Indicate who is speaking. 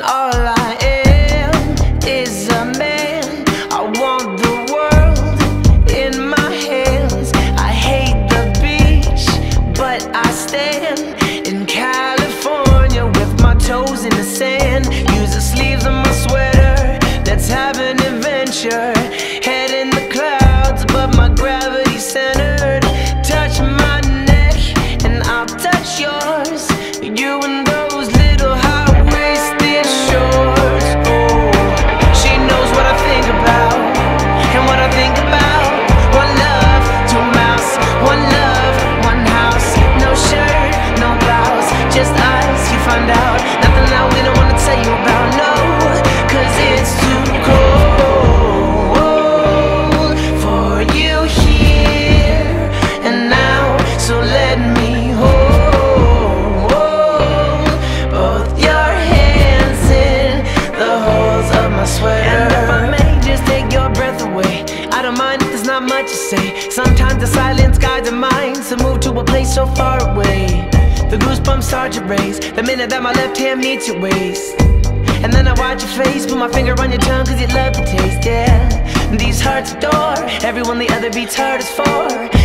Speaker 1: all I am is a man. I want the world in my hands. I hate the beach, but I stand in California with my toes in the sand. Use the sleeves of my sweater, let's have an adventure. Head in the clouds, but my gravity centered. Touch my neck and I'll touch yours. You and those little high-waisted shorts. Oh, she knows what I think about and what I think about. One love, two mouths. One love, one house. No shirt, no blouse, just us, you find out. Nothing that we don't wanna tell you about, no, 'cause it's too cold for you here and now. So let me hold both your hands in the holes of my sweater. And if I may just take your breath away, I don't mind if there's not much to say. Sometimes the silence guides our minds to move to a place so far away. The goosebumps start to raise the minute that my left hand meets your waist. And then I watch your face, put my finger on your tongue 'cause you love the taste, yeah. These hearts adore everyone the other beats hardest for.